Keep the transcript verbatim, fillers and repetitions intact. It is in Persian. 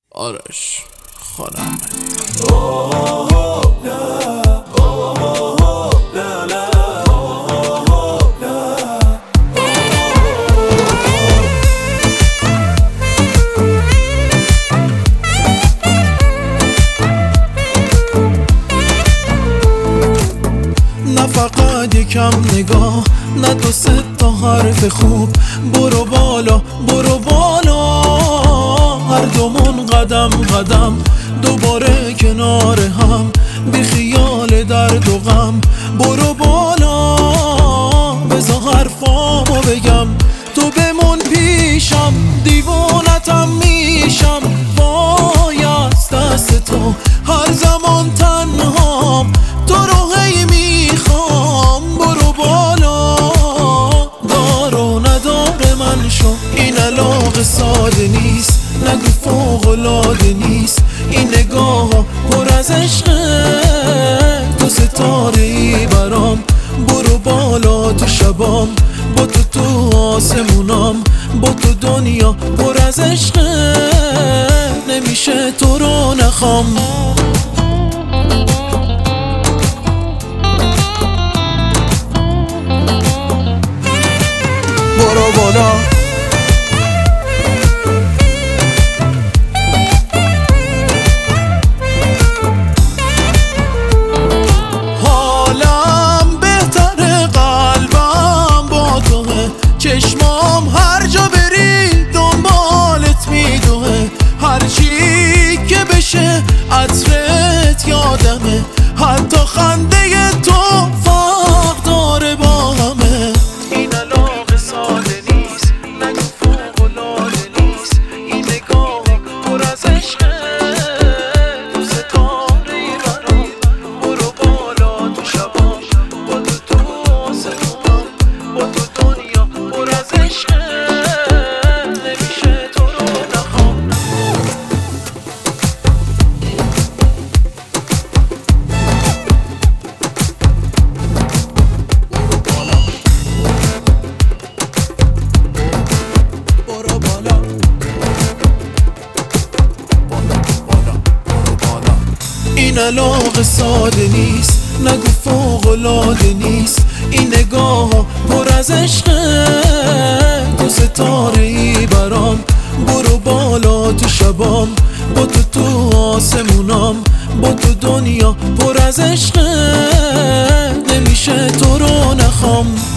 آرش خانم نه فقط یکم نگاه، نه دو سه تا حرف خوب. برو بالا برو بالا، هر دومون قدم قدم دوباره کنار هم، بی خیال درد و غم. برو بالا بذار حرفامو بگم، تو بمون پیشم دیوونتم میشم. وای از دست تو هر زمان تنهام، تو رو هی میخوام. برو بالا دار و ندار من شو، این علاقه ساده نیست، نگو فوق‌العاده نیست. این نگاه ها پر از عشقه، تو ستاره ای برام. برو بالا تو شبام، با تو تو آسمونام، با تو دنیا پر از عشقه، نمیشه تو رو نخوام. برو بالا چشمام هر جا بری دنبالت میدوه، هرچی که بشه عطرت یادمه، حتی خنده تو فرق داره با همه. این علاقه ساده نیست، نگو فوق‌العاده نیست. این نگاه پر از عشقه، تو ستاره ای برام. برو بالا تو شبام، با تو تو آسمونم، با تو دنیا پر از عشقه، نمیشه تو رو نخوام. برو بالا این علاقه ساده نیست، نگو فوق‌العاده نیست. این نگاه ها پر از عشقه، تو ستاره ای برام. برو بالا تو شبام، با تو تو آسمونام، با تو دنیا پر از عشقه، نمیشه تو رو نخوام.